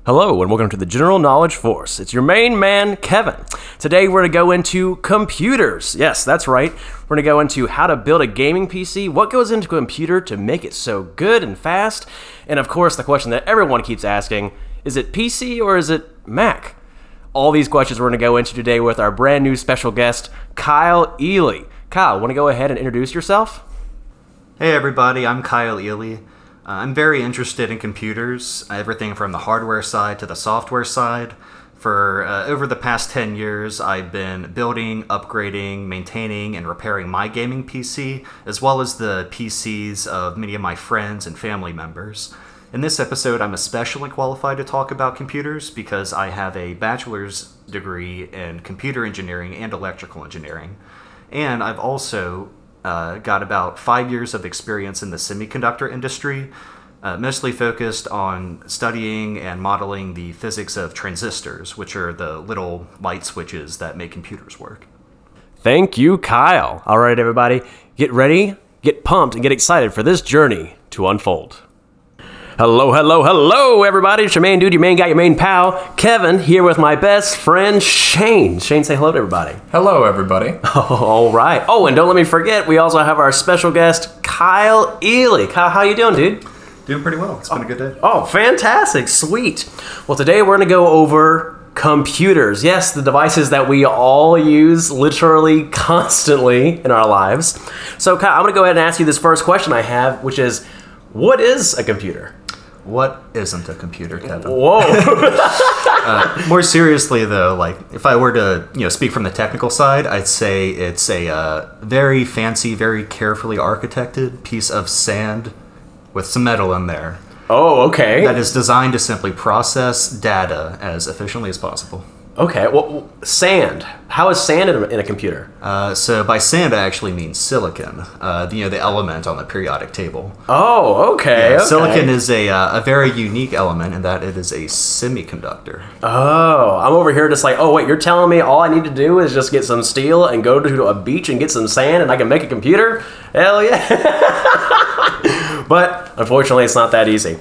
Hello and welcome to the General Knowledge Force. It's your main man, Kevin. Today we're going to go into computers. Yes, that's right. We're going to go into how to build a gaming PC, what goes into a computer to make it so good and fast, and of course the question that everyone keeps asking, is it PC or is it Mac? All these questions we're going to go into today with our brand new special guest, Kyle Ely. Kyle, want to go ahead and introduce yourself? Hey everybody, I'm Kyle Ely. I'm very interested in computers, everything from the hardware side to the software side. For over the past 10 years, I've been building, upgrading, maintaining, and repairing my gaming PC, as well as the PCs of many of my friends and family members. In this episode, I'm especially qualified to talk about computers because I have a bachelor's degree in computer engineering and electrical engineering. And I've also got about 5 years of experience in the semiconductor industry, mostly focused on studying and modeling the physics of transistors, which are the little light switches that make computers work. Thank you, Kyle. All right, everybody, get ready, get pumped, and get excited for this journey to unfold. Hello, everybody. It's your main dude, your main guy, your main pal, Kevin, here with my best friend, Shane. Shane, say hello to everybody. Hello, everybody. All right. Oh, and don't let me forget, we also have our special guest, Kyle Ely. Kyle, how you doing, dude? Doing pretty well. It's been a good day. Oh, fantastic. Sweet. Well, today we're going to go over computers. Yes, the devices that we all use literally constantly in our lives. So, Kyle, I'm going to go ahead and ask you this first question I have, which is, what is a computer? What isn't a computer, Kevin? Whoa. More seriously, though, like if I were to, speak from the technical side, I'd say it's a very fancy, very carefully architected piece of sand with some metal in there. Oh, okay. That is designed to simply process data as efficiently as possible. Okay. Well, sand. How is sand in a computer? So by sand, I actually mean silicon. The element on the periodic table. Oh, okay. Yeah, okay. Silicon is a very unique element in that it is a semiconductor. Oh, I'm over here just like, oh, wait, you're telling me all I need to do is just get some steel and go to a beach and get some sand and I can make a computer? Hell yeah. But unfortunately, it's not that easy.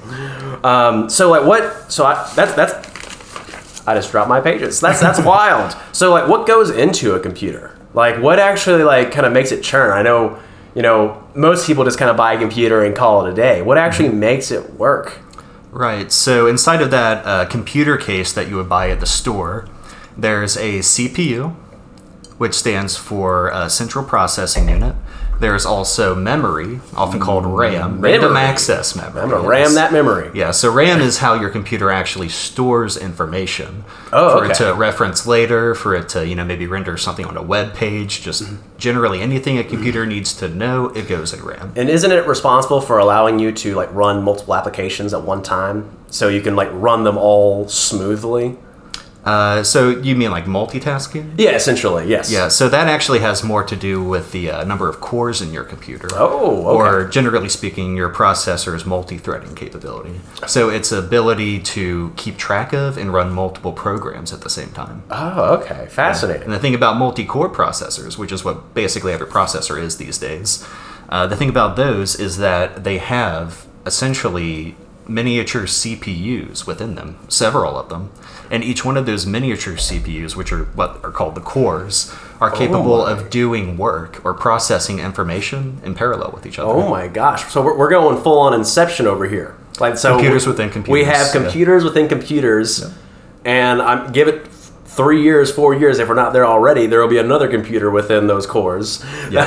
I just dropped my pages. That's wild. So, like, what goes into a computer? Like, what actually, like, kind of makes it churn? I know, most people just kind of buy a computer and call it a day. What actually makes it work? Right. So, inside of that computer case that you would buy at the store, there's a CPU, which stands for Central Processing Unit. There's also memory, often called RAM, random access memory. I'm going to RAM that memory. Yeah, so RAM is how your computer actually stores information for it to reference later, for it to, maybe render something on a web page, just generally anything a computer needs to know, it goes in RAM. And isn't it responsible for allowing you to, like, run multiple applications at one time so you can, like, run them all smoothly? So you mean like multitasking? Yeah, essentially, yes. Yeah, so that actually has more to do with the number of cores in your computer. Oh, okay. Or generally speaking, your processor's multi-threading capability. So its ability to keep track of and run multiple programs at the same time. Oh, okay. Fascinating. And the thing about multi-core processors, which is what basically every processor is these days, the thing about those is that they have essentially miniature CPUs within them, several of them. And each one of those miniature CPUs, which are what are called the cores, are capable of doing work or processing information in parallel with each other. Oh my gosh. So we're going full on Inception over here. Like, so computers within computers. We have computers within computers, and give it 3 years, 4 years, if we're not there already, there will be another computer within those cores.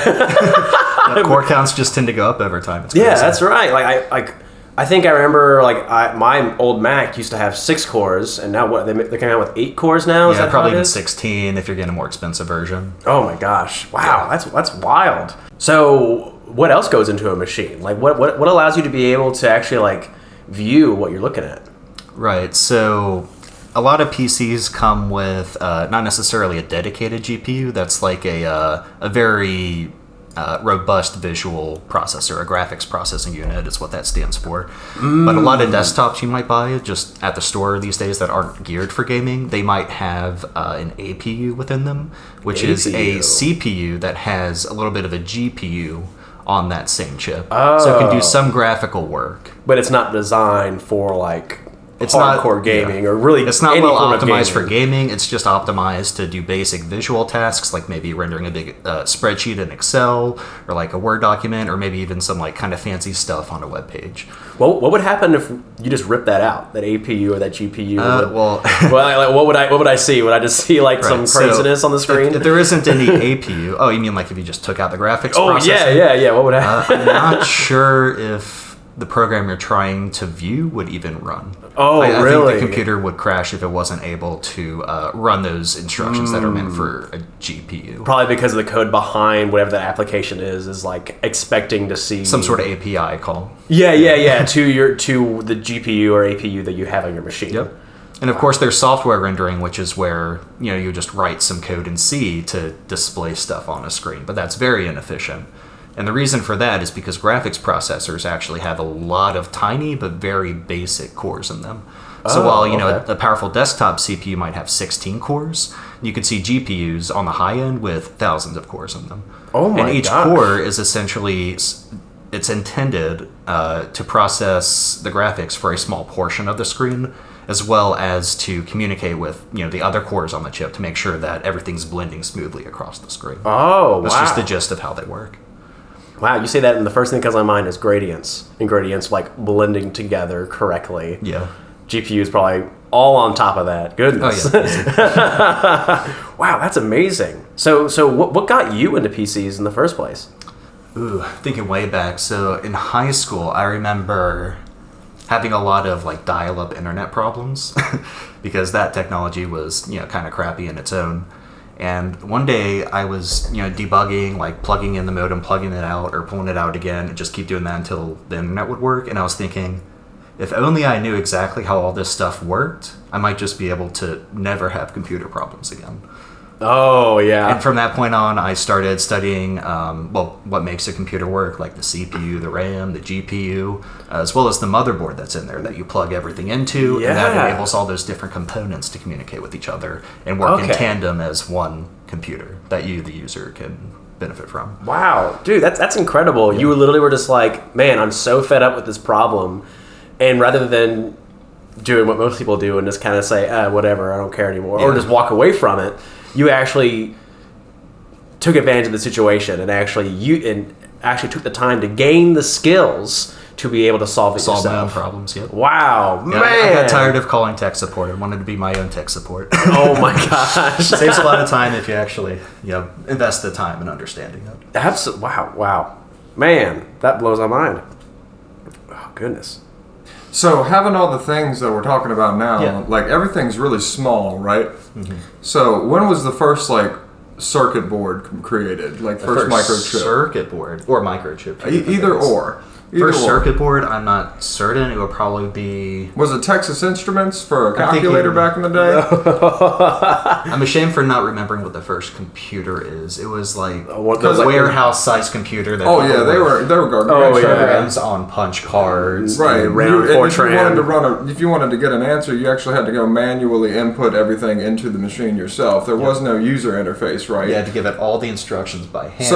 Yeah. Core counts just tend to go up over time. It's crazy. Yeah, that's right. I think I remember, my old Mac used to have 6 cores, and now they're coming out with 8 cores now? Is that probably how it even is? 16 if you're getting a more expensive version. Oh my gosh. Wow, that's wild. So what else goes into a machine? Like, what allows you to be able to actually, like, view what you're looking at? Right, so a lot of PCs come with not necessarily a dedicated GPU. That's like a very robust visual processor, a graphics processing unit is what that stands for. But a lot of desktops you might buy just at the store these days that aren't geared for gaming, they might have an APU within them, which is a CPU that has a little bit of a GPU on that same chip. So it can do some graphical work. But it's not designed for, like, It's hardcore not gaming or really it's not any well form of optimized for gaming. gaming. It's just optimized to do basic visual tasks, like maybe rendering a big spreadsheet in Excel, or like a Word document, or maybe even some like kind of fancy stuff on a web page. Well, what would happen if you just ripped that out, that APU or that GPU? Well, like, what would I see? Would I just see like some so craziness on the screen? If there isn't any APU, oh, you mean like if you just took out the graphics processor? Yeah. What would happen? I'm not sure if the program you're trying to view would even run. Oh, I really? think the computer would crash if it wasn't able to run those instructions that are meant for a GPU. Probably because of the code behind whatever that application is like expecting to see Some sort of API call. Yeah. to the GPU or APU that you have on your machine. Yep. And of course, there's software rendering, which is where you just write some code in C to display stuff on a screen, but that's very inefficient. And the reason for that is because graphics processors actually have a lot of tiny but very basic cores in them. So while okay. a powerful desktop CPU might have 16 cores, you can see GPUs on the high end with thousands of cores in them. Oh my And each gosh. core is essentially it's intended to process the graphics for a small portion of the screen, as well as to communicate with the other cores on the chip to make sure that everything's blending smoothly across the screen. Oh, That's wow. just the gist of how they work. Wow, you say that, and the first thing that comes to my mind is gradients. And gradients, like, blending together correctly. Yeah. GPU is probably all on top of that. Goodness. Oh, yeah. Wow, that's amazing. So what got you into PCs in the first place? Ooh, thinking way back. So in high school, I remember having a lot of like dial-up internet problems because that technology was kind of crappy in its own. And one day I was debugging, like plugging in the modem, plugging it out, or pulling it out again, and just keep doing that until the internet would work. And I was thinking, if only I knew exactly how all this stuff worked, I might just be able to never have computer problems again. Oh, yeah. And from that point on, I started studying, what makes a computer work, like the CPU, the RAM, the GPU, as well as the motherboard that's in there that you plug everything into, and that Yeah. enables all those different components to communicate with each other and work in Okay. tandem as one computer that you, the user, can benefit from. Wow, dude, that's incredible. You literally were just like, man, I'm so fed up with this problem. And rather than doing what most people do and just kind of say, whatever, I don't care anymore, or Yeah. just walk away from it, you actually took advantage of the situation and actually took the time to gain the skills to be able to solve it Solve my own yourself. problems, yep. Wow, Yeah, man. I got tired of calling tech support. I wanted to be my own tech support. Oh my gosh. Saves a lot of time if you actually invest the time in understanding it. Wow. Man, that blows my mind. Oh, goodness. So having all the things that we're talking about now, Yeah. like everything's really small, right? Mm-hmm. So when was the first like circuit board created? Like first microchip? circuit board or microchip. Either or. Either First or. circuit board, I'm not certain. It would probably be. Was it Texas Instruments for a I'm calculator thinking- back in the day? I'm ashamed for not remembering what the first computer is. It was like what- a like- warehouse-sized computer. That Oh people yeah, they would were garbage. Oh, yeah. programs on punch cards. Right, ran You- on and if you Fortran. wanted to if you wanted to get an answer, you actually had to go manually input everything into the machine yourself. There was no user interface, right? You had to give it all the instructions by hand.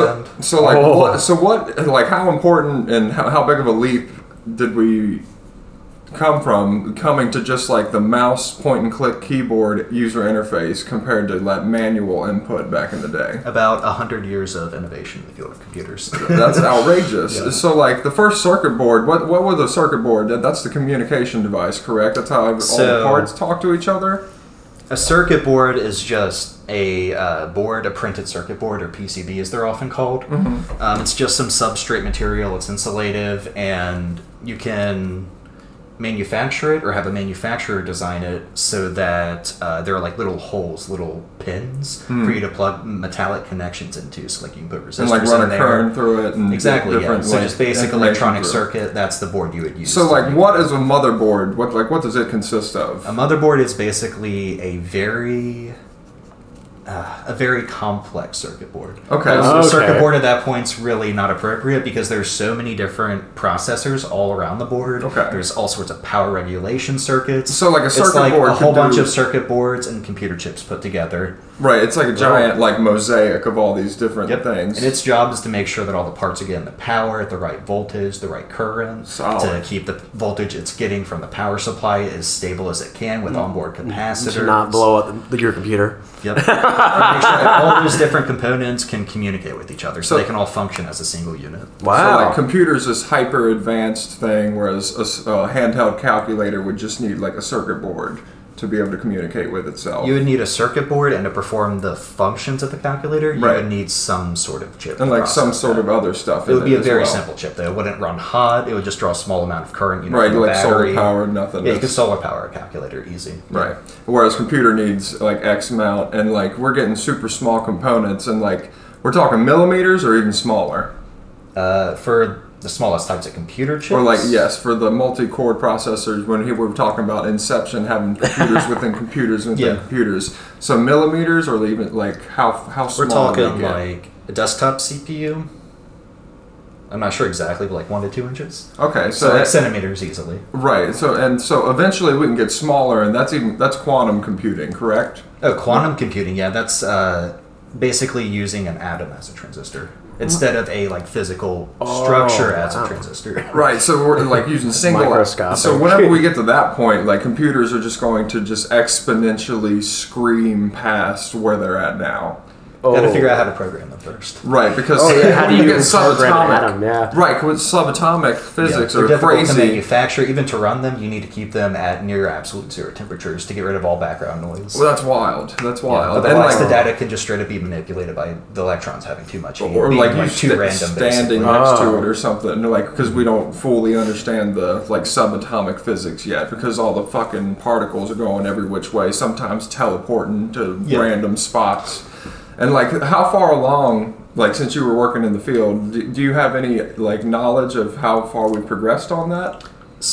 Like how important and how big of a leap did we coming to just like the mouse point and click keyboard user interface compared to that manual input back in the day? About 100 years of innovation in the field of computers. That's outrageous. Yeah. So like the first circuit board, what was a circuit board? That's the communication device, correct? That's how all the So- parts talk to each other? A circuit board is just a board, a printed circuit board, or PCB as they're often called. Mm-hmm. It's just some substrate material. It's insulative, and you can manufacture it or have a manufacturer design it so that there are like little holes, little pins for you to plug metallic connections into. So like you can put resistors And like run in a there. current through it and Exactly, get yeah. different So like, just basic information electronic through it. circuit, that's the board you would use. So to like make what is a motherboard? What does it consist of? a motherboard is basically a very complex circuit board. Okay. So a Okay. circuit board at that point's really not appropriate because there's so many different processors all around the board. Okay. There's all sorts of power regulation circuits. So, like, a it's circuit like board a whole could bunch do- of circuit boards and computer chips put together. Right, it's like a giant like mosaic of all these different things. And its job is to make sure that all the parts are getting the power at the right voltage, the right current, to keep the voltage it's getting from the power supply as stable as it can with onboard capacitors. To not blow up your computer. Yep. And make sure that all those different components can communicate with each other so they can all function as a single unit. Wow. So like computers is hyper advanced thing, whereas a handheld calculator would just need like a circuit board to be able to communicate with itself. You would need a circuit board, and to perform the functions of the calculator, you would need some sort of chip. And like some sort of other stuff. It would be a very simple chip, though. It wouldn't run hot. It would just draw a small amount of current. Right, from the like battery. solar powered, nothing. Yeah, you could solar power a calculator easy. Right. Whereas computer needs like X amount, and like we're getting super small components, and like we're talking millimeters or even smaller. For the smallest types of computer chips? Or like, yes, for the multi-core processors, when we were talking about Inception, having computers within computers within computers. So millimeters, or even like how small? We're talking like a desktop CPU. I'm not sure exactly, but like 1 to 2 inches. Okay, so like centimeters easily. Right. So eventually we can get smaller, and that's quantum computing, correct? Oh, quantum computing. Yeah, that's basically using an atom as a transistor instead of a like physical structure as a transistor. Right. So we're like using single. Microscopic. So whenever we get to that point, like computers are just going to just exponentially scream past where they're at now. Got to figure out how to program them first. Right, because how do you get program subatomic? an atom? Yeah. Right, because subatomic physics they're are difficult crazy. to manufacture. Even to run them, you need to keep them at near absolute zero temperatures to get rid of all background noise. Well, that's wild. That's wild. Otherwise, the data can just straight up be manipulated by the electrons having too much heat, or being like you too random, standing basically. next to it or something, like because we don't fully understand the like subatomic physics yet, because all the fucking particles are going every which way, sometimes teleporting to random spots. And like, how far along, like since you were working in the field, do you have any like knowledge of how far we've progressed on that?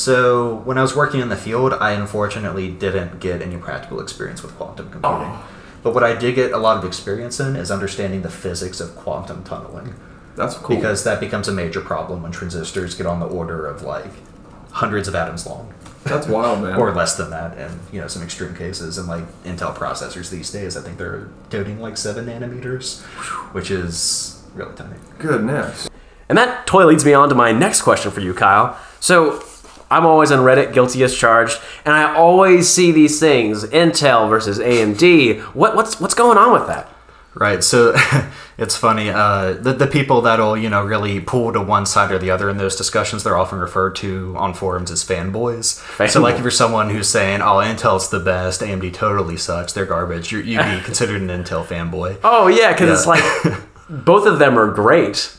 So when I was working in the field, I unfortunately didn't get any practical experience with quantum computing. But what I did get a lot of experience in is understanding the physics of quantum tunneling. That's cool. Because that becomes a major problem when transistors get on the order of like hundreds of atoms long. That's wild, man. Or less than that, in some extreme cases. And like Intel processors these days, I think they're toting like 7 nanometers, which is really tiny. Goodness. And that totally leads me on to my next question for you, Kyle. So I'm always on Reddit, guilty as charged, and I always see these things: Intel versus AMD. What's going on with that? Right, so it's funny. The people that'll really pull to one side or the other in those discussions, they're often referred to on forums as fanboys. So like if you're someone who's saying, "Oh, Intel's the best, AMD totally sucks, they're garbage," you'd be considered an Intel fanboy. Oh yeah, because it's like both of them are great.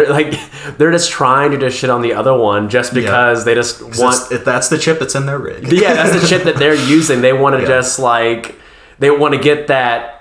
They're just trying to just shit on the other one just because they just want. That's the chip that's in their rig. Yeah, that's the chip that they're using. They want to just they want to get that.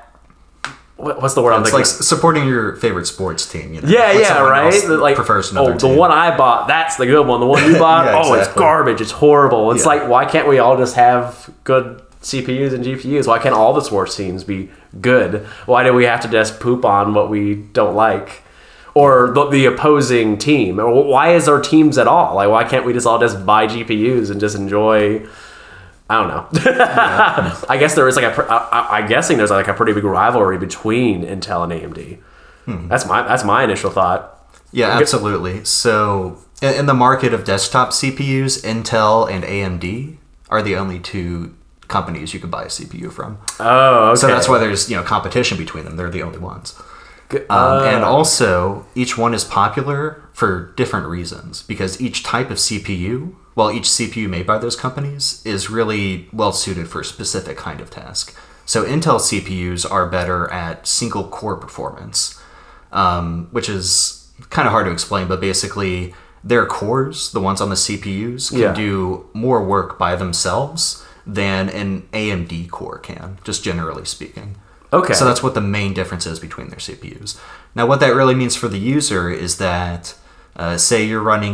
What's the word I'm thinking? It's like supporting your favorite sports team. Yeah, right. Like prefers another team. The one I bought, that's the good one. The one you bought, it's garbage. It's horrible. It's like, why can't we all just have good CPUs and GPUs? Why can't all the sports teams be good? Why do we have to just poop on what we don't like? Or the opposing team? Or why is there teams at all? Like, why can't we just all just buy GPUs and just enjoy? I don't know. I guess there is I'm guessing there's like a pretty big rivalry between Intel and AMD. That's my initial thought. Yeah, absolutely. So in the market of desktop CPUs, Intel and AMD are the only two companies you can buy a CPU from. Oh, okay. So that's why there's competition between them. They're the only ones. And also, each one is popular for different reasons, because each type of CPU, each CPU made by those companies is really well suited for a specific kind of task. So Intel CPUs are better at single core performance, which is kind of hard to explain, but basically their cores, the ones on the CPUs, can do more work by themselves than an AMD core can, just generally speaking. Okay. So that's what the main difference is between their CPUs. Now, what that really means for the user is that, say you're running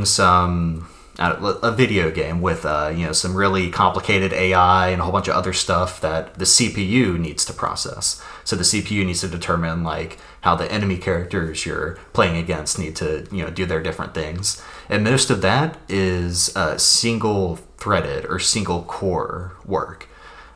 a video game with some really complicated AI and a whole bunch of other stuff that the CPU needs to process. So the CPU needs to determine like how the enemy characters you're playing against need to do their different things, and most of that is single threaded or single core work.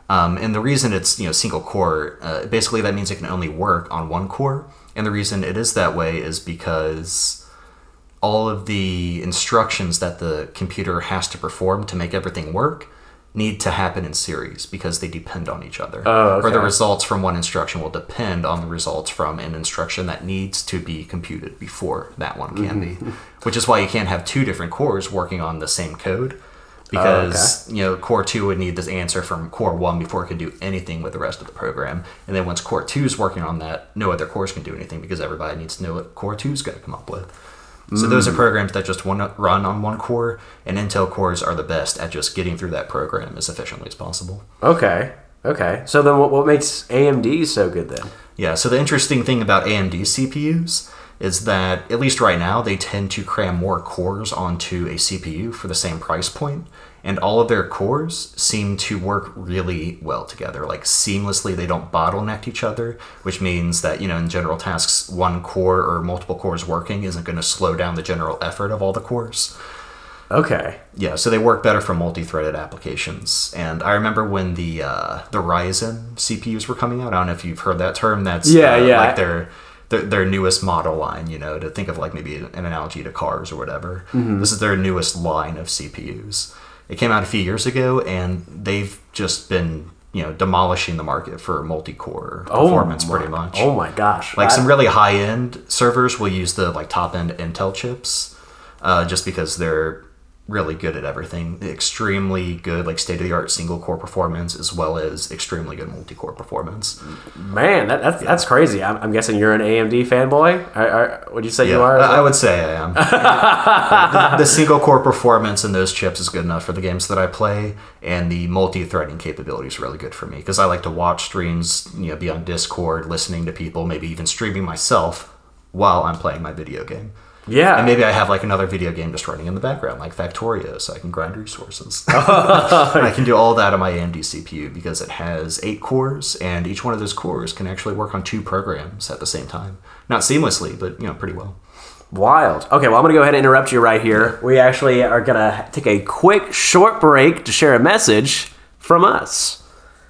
And the reason it's single core, basically that means it can only work on one core. And the reason it is that way is because all of the instructions that the computer has to perform to make everything work need to happen in series because they depend on each other. Oh, okay. Or the results from one instruction will depend on the results from an instruction that needs to be computed before that one can be. Which is why you can't have two different cores working on the same code. Because core 2 would need this answer from core 1 before it could do anything with the rest of the program. And then once core 2 is working on that, no other cores can do anything because everybody needs to know what core 2 is going to come up with. So those are programs that just want to run on one core, and Intel cores are the best at just getting through that program as efficiently as possible. Okay. So then what makes AMD so good then? Yeah, so the interesting thing about AMD CPUs is that, at least right now, they tend to cram more cores onto a CPU for the same price point, and all of their cores seem to work really well together. Like, seamlessly, they don't bottleneck each other, which means that, in general tasks, one core or multiple cores working isn't going to slow down the general effort of all the cores. Okay. Yeah, so they work better for multi-threaded applications. And I remember when the Ryzen CPUs were coming out. I don't know if you've heard that term. That's like their newest model line, to think of like maybe an analogy to cars or whatever. This is their newest line of CPUs. It came out a few years ago, and they've just been, demolishing the market for multi-core performance pretty much. Oh my gosh. Like some really high-end servers will use the like top-end Intel chips just because they're really good at everything. Extremely good, like state-of-the-art single-core performance, as well as extremely good multi-core performance. Man, that's crazy. I'm guessing you're an AMD fanboy? Would you say you are? I would say I am. The single-core performance in those chips is good enough for the games that I play, and the multi-threading capability is really good for me, because I like to watch streams, be on Discord, listening to people, maybe even streaming myself while I'm playing my video game. Yeah. And maybe I have like another video game just running in the background, like Factorio, so I can grind resources. I can do all that on my AMD CPU because it has 8 cores, and each one of those cores can actually work on 2 programs at the same time. Not seamlessly, but pretty well. Wild. Okay, well, I'm going to go ahead and interrupt you right here. We actually are going to take a quick, short break to share a message from us.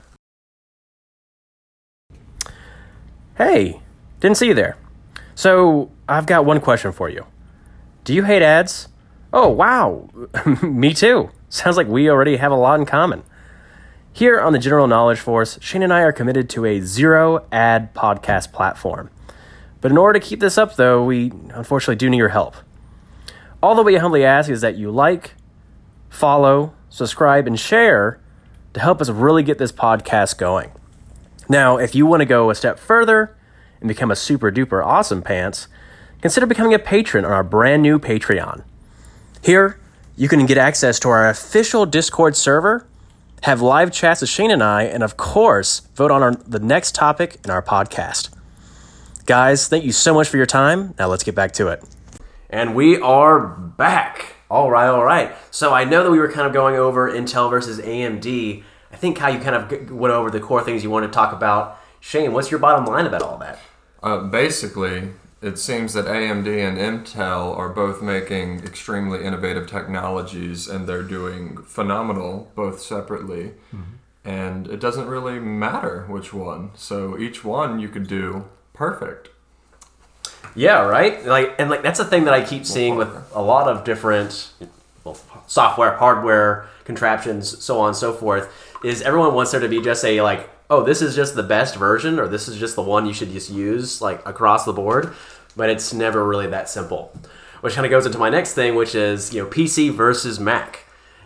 Hey, didn't see you there. So, I've got one question for you. Do you hate ads? Oh, wow. Me too. Sounds like we already have a lot in common. Here on the General Knowledge Force, Shane and I are committed to a zero-ad podcast platform. But in order to keep this up, though, we unfortunately do need your help. All that we humbly ask is that you like, follow, subscribe, and share to help us really get this podcast going. Now, if you want to go a step further and become a super duper awesome pants, consider becoming a patron on our brand new Patreon. Here, you can get access to our official Discord server, have live chats with Shane and I, and of course, vote on the next topic in our podcast. Guys, thank you so much for your time. Now let's get back to it. And we are back. All right. So I know that we were kind of going over Intel versus AMD. I think how you kind of went over the core things you wanted to talk about. Shane, what's your bottom line about all that? Basically, it seems that AMD and Intel are both making extremely innovative technologies, and they're doing phenomenal both separately. And it doesn't really matter which one. So each one you could do perfect. Yeah, right? Like that's a thing that I keep seeing with a lot of different software, hardware, contraptions, so on and so forth, is everyone wants there to be just a like, oh, this is just the best version, or this is just the one you should just use like across the board, but it's never really that simple. Which kind of goes into my next thing, which is, PC versus Mac.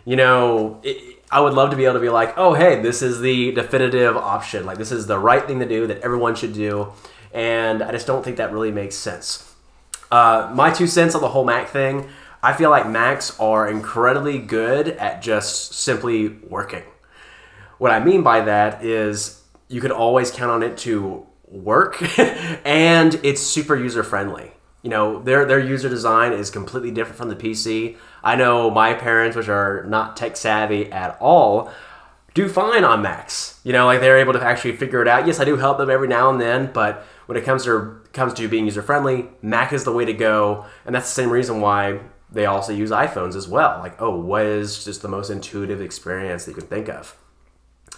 I would love to be able to be like, oh, hey, this is the definitive option. Like, this is the right thing to do that everyone should do, and I just don't think that really makes sense. My 2 cents on the whole Mac thing, I feel like Macs are incredibly good at just simply working. What I mean by that is you could always count on it to work, and it's super user-friendly. Their user design is completely different from the PC. I know my parents, which are not tech-savvy at all, do fine on Macs. They're able to actually figure it out. Yes, I do help them every now and then, but when it comes to being user-friendly, Mac is the way to go, and that's the same reason why they also use iPhones as well. Like, what is just the most intuitive experience that you can think of?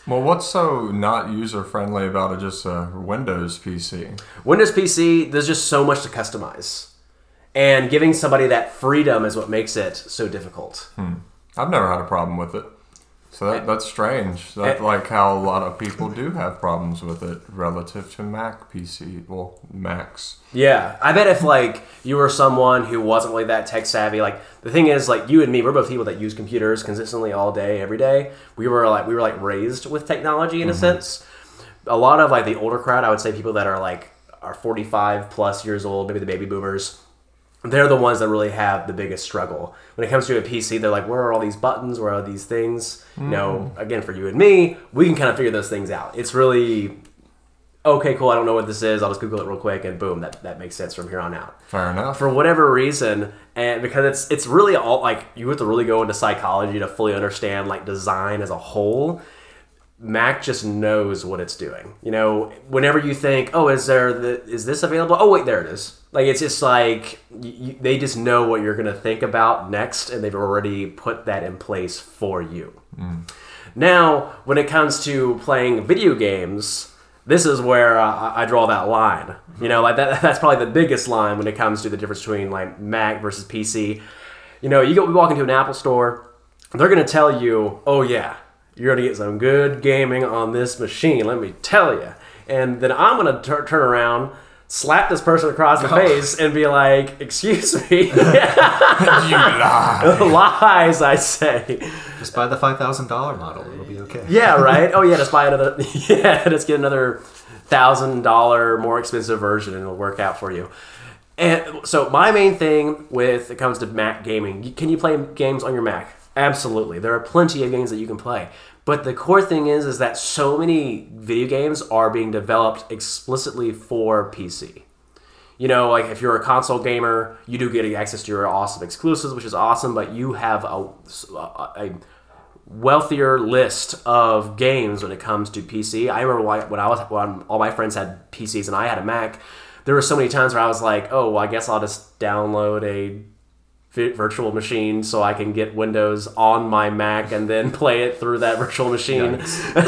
Well, what's so not user-friendly about just a Windows PC? Windows PC, there's just so much to customize. And giving somebody that freedom is what makes it so difficult. I've never had a problem with it. So that's strange. That's like how a lot of people do have problems with it relative to Mac PC. Well, Macs. Yeah. I bet if, like, you were someone who wasn't really that tech savvy, like, the thing is, like, you and me, we're both people that use computers consistently all day, every day. We were raised with technology in a sense. A lot of, like, the older crowd, I would say people that are 45 plus years old, maybe the baby boomers, they're the ones that really have the biggest struggle. When it comes to a PC, they're like, where are all these buttons? Where are these things? You know, again, for you and me, we can kind of figure those things out. It's really, okay, cool, I don't know what this is. I'll just Google it real quick, and boom, that makes sense from here on out. Fair enough. For whatever reason, and because it's really all, like, you have to really go into psychology to fully understand, like, design as a whole. Mac just knows what it's doing. You know, whenever you think, oh, is this available? Oh, wait, there it is. Like, it's just like, they just know what you're going to think about next, and they've already put that in place for you. Now, when it comes to playing video games, this is where I draw that line. You know, like that's probably the biggest line when it comes to the difference between, like, Mac versus PC. You know, we walk into an Apple store, they're going to tell you, oh, yeah, you're going to get some good gaming on this machine, let me tell you. And then I'm going to turn around, slap this person across the face, and be like, excuse me. You lie. Lies, I say. Just buy the $5,000 model. It'll be okay. Yeah, right? Oh, yeah, just buy another... Yeah, just get another $1,000 more expensive version, and it'll work out for you. And so my main thing when it comes to Mac gaming, can you play games on your Mac? Absolutely. There are plenty of games that you can play. But the core thing is that so many video games are being developed explicitly for PC. You know, like, if you're a console gamer, you do get access to your awesome exclusives, which is awesome, but you have a wealthier list of games when it comes to PC. I remember when all my friends had PCs and I had a Mac, there were so many times where I was like, oh, well, I guess I'll just download a virtual machine so I can get Windows on my Mac and then play it through that virtual machine.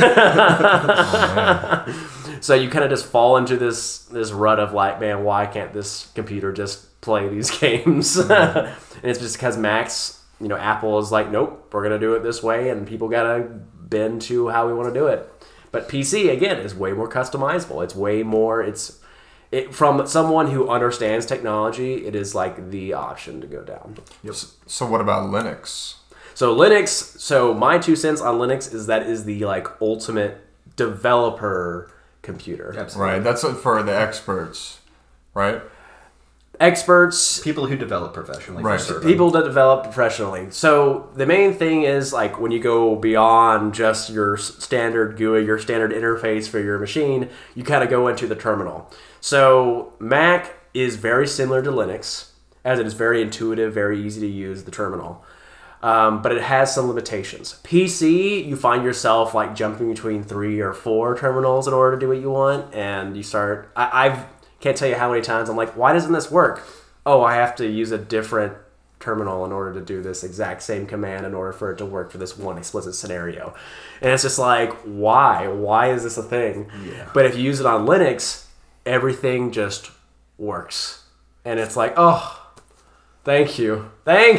So you kind of just fall into this rut of, like, man, why can't this computer just play these games? And it's just because Macs, you know, Apple is like, nope, we're gonna do it this way, and people gotta bend to how we want to do it. But PC, again, is way more customizable. It's way more. From someone who understands technology, it is like the option to go down. Yep. So what about Linux? So Linux, my 2 cents on Linux is that is the, like, ultimate developer computer. Absolutely. Right, that's for the experts, right? Experts. People who develop professionally. Right. For certain. People that develop professionally. So the main thing is, like, when you go beyond just your standard GUI, your standard interface for your machine, you kind of go into the terminal. So Mac is very similar to Linux, as it is very intuitive, very easy to use, the terminal. But it has some limitations. PC, you find yourself, like, jumping between 3 or 4 terminals in order to do what you want, and you start... I can't tell you how many times I'm like, why doesn't this work? Oh, I have to use a different terminal in order to do this exact same command in order for it to work for this one explicit scenario. And it's just like, why? Why is this a thing? Yeah. But if you use it on Linux, everything just works. And it's like, oh, thank you.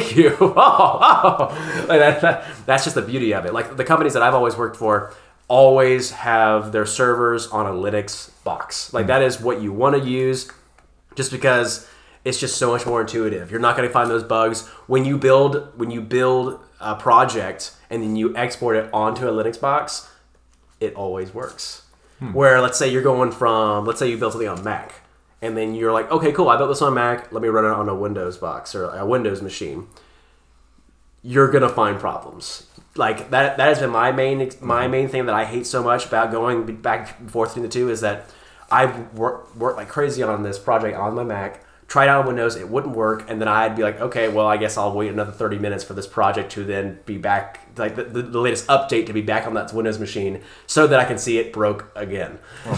Like that's just the beauty of it. Like, the companies that I've always worked for always have their servers on a Linux box. Like, that is what you want to use, just because it's just so much more intuitive. You're not going to find those bugs when you build a project and then you export it onto a Linux box. It always works. Where, let's say you built something on Mac, and then you're like, okay, cool, I built this on Mac, let me run it on a Windows box or a Windows machine. You're gonna find problems. Like, that has been my main thing that I hate so much about going back and forth between the two, is that I've worked like crazy on this project on my Mac, tried out on Windows, it wouldn't work, and then I'd be like, okay, well, I guess I'll wait another 30 minutes for this project to then be back, like the latest update to be back on that Windows machine, so that I can see it broke again.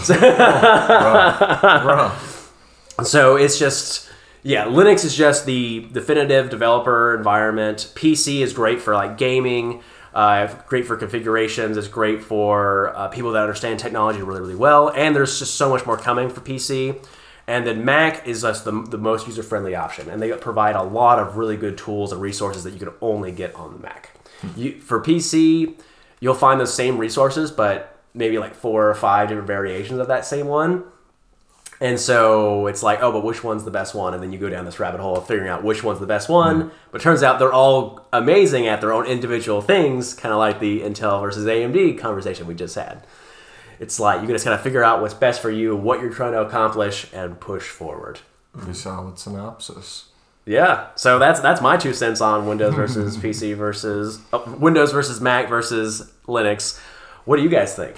So it's just, yeah, Linux is just the definitive developer environment. PC is great for, like, gaming. Great for configurations. It's great for people that understand technology really, really well. And there's just so much more coming for PC. And then Mac is just the most user-friendly option. And they provide a lot of really good tools and resources that you can only get on the Mac. For PC, you'll find those same resources, but maybe like 4 or 5 different variations of that same one. And so it's like, oh, but which one's the best one? And then you go down this rabbit hole of figuring out which one's the best one. But it turns out they're all amazing at their own individual things, kind of like the Intel versus AMD conversation we just had. It's like you can just kind of figure out what's best for you, what you're trying to accomplish, and push forward. Pretty solid synopsis. Yeah, so that's my 2 cents on Windows versus PC versus Windows versus Mac versus Linux. What do you guys think?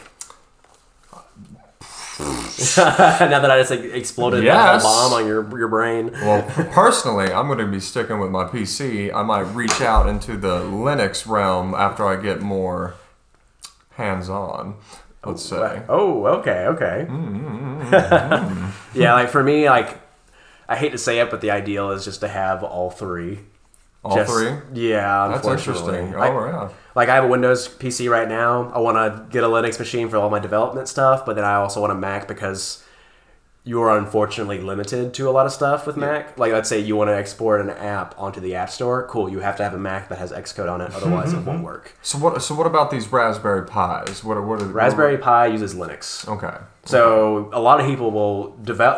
Now that I just exploded that whole bomb on your brain. Well, personally, I'm going to be sticking with my PC. I might reach out into the Linux realm after I get more hands-on, let's say. Oh, okay. Yeah, like for me, like I hate to say it, but the ideal is just to have all 3. All 3? Yeah, that's interesting. Yeah. Like I have a Windows PC right now. I want to get a Linux machine for all my development stuff, but then I also want a Mac because you are unfortunately limited to a lot of stuff with Mac. Like let's say you want to export an app onto the App Store. Cool, you have to have a Mac that has Xcode on it, otherwise it won't work. So what about these Raspberry Pis? Raspberry Pi uses Linux. Okay. So a lot of people will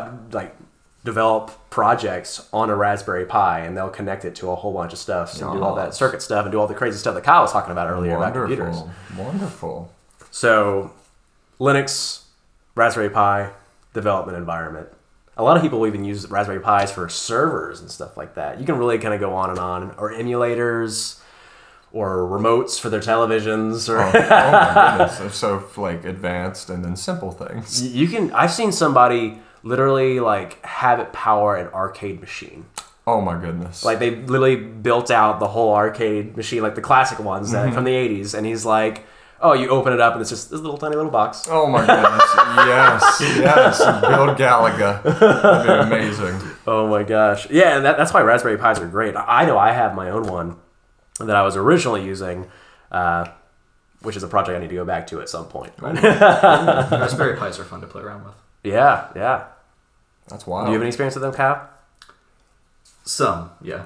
develop projects on a Raspberry Pi, and they'll connect it to a whole bunch of stuff and do all that circuit stuff and do all the crazy stuff that Kyle was talking about earlier about computers. Wonderful. So Linux, Raspberry Pi, development environment. A lot of people even use Raspberry Pis for servers and stuff like that. You can really kind of go on and on. Or emulators, or remotes for their televisions. Or oh my goodness. They're so like advanced and then simple things. I've seen somebody literally like have it power an arcade machine. Oh my goodness. Like they literally built out the whole arcade machine, like the classic ones from the 80s, and he's like, oh, you open it up and it's just this little tiny little box. Oh my goodness. yes. Build Galaga. That'd be amazing. Oh my gosh. Yeah, and that's why Raspberry Pis are great. I know I have my own one that I was originally using, which is a project I need to go back to at some point. Raspberry Pis are fun to play around with. Yeah. That's wild. Do you have any experience with them, Kyle? Some, yeah.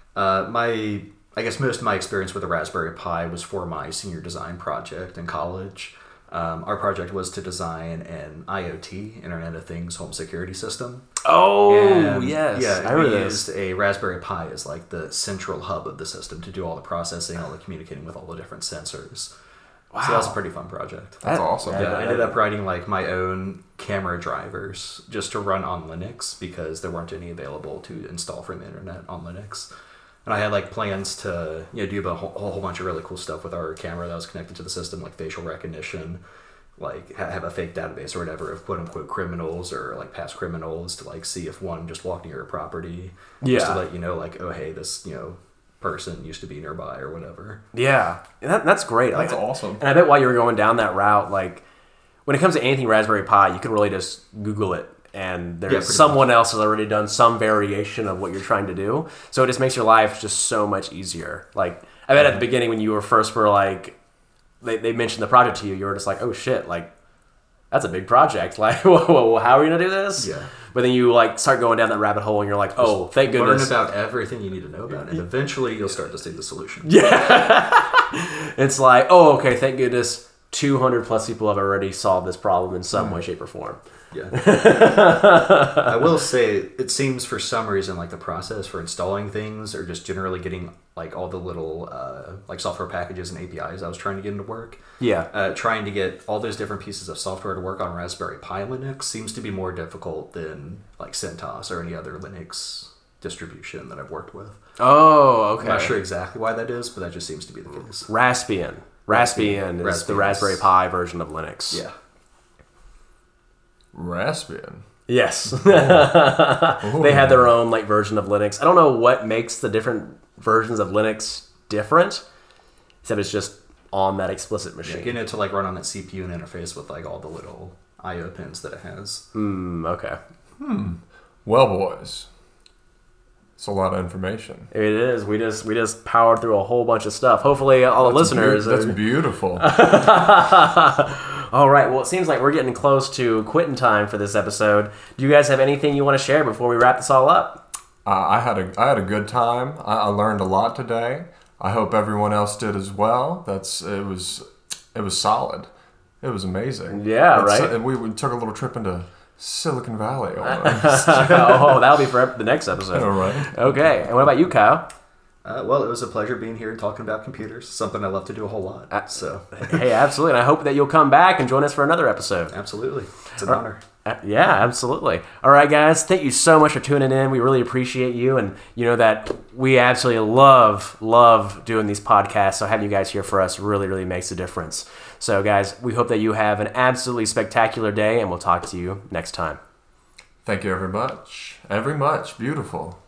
I guess most of my experience with the Raspberry Pi was for my senior design project in college. Our project was to design an IoT, Internet of Things, home security system. Oh, yes. Yeah, we used a Raspberry Pi as like the central hub of the system to do all the processing, all the communicating with all the different sensors. Wow. So that was a pretty fun project. That's awesome. Yeah, I ended up writing like my own camera drivers just to run on Linux because there weren't any available to install from the internet on Linux. And I had like plans to do a whole bunch of really cool stuff with our camera that was connected to the system, like facial recognition, like have a fake database or whatever of quote unquote criminals or like past criminals to like see if one just walked near your property, just to let you know like, oh hey, this person used to be nearby or whatever. Yeah, that's great. That's awesome. And I bet while you were going down that route, like when it comes to anything Raspberry Pi, you can really just Google it. And there's someone else has already done some variation of what you're trying to do. So it just makes your life just so much easier. Like, I bet at the beginning when you were like, they mentioned the project to you, you were just like, oh shit, like, that's a big project. Like, whoa, how are we going to do this? Yeah. But then you like start going down that rabbit hole and you're like, oh, thank goodness. Learn about everything you need to know about it. And eventually you'll start to see the solution. Yeah. It's like, oh, okay, thank goodness 200 plus people have already solved this problem in some way, shape, or form. Yeah. I will say it seems for some reason like the process for installing things or just generally getting like all the little like software packages and APIs I was trying to get into work. Yeah. Trying to get all those different pieces of software to work on Raspberry Pi Linux seems to be more difficult than like CentOS or any other Linux distribution that I've worked with. Oh, okay. I'm not sure exactly why that is, but that just seems to be the case. Raspbian is the Raspberry Pi version of Linux. Yeah. Raspbian. Yes. They had their own like version of Linux. I don't know what makes the different versions of Linux different, except it's just on that explicit machine. Yeah, getting it to like run on that CPU and interface with like all the little I/O pins that it has. Okay. Well, boys, It's a lot of information. It is. We just powered through a whole bunch of stuff. Hopefully, all the listeners. That's beautiful. All right. Well, it seems like we're getting close to quitting time for this episode. Do you guys have anything you want to share before we wrap this all up? I had a good time. I learned a lot today. I hope everyone else did as well. It was solid. It was amazing. Yeah, right. And we took a little trip into Silicon Valley almost. Oh, that'll be for the next episode. All right. Okay. And what about you, Kyle? Well, it was a pleasure being here and talking about computers. Something I love to do a whole lot. So, Hey, absolutely. And I hope that you'll come back and join us for another episode. absolutely, it's an honor. Yeah, absolutely. All right, guys. Thank you so much for tuning in. We really appreciate you. And you know that we absolutely love doing these podcasts. So having you guys here for us really, really makes a difference. So, guys, we hope that you have an absolutely spectacular day, and we'll talk to you next time. Thank you very much. Beautiful.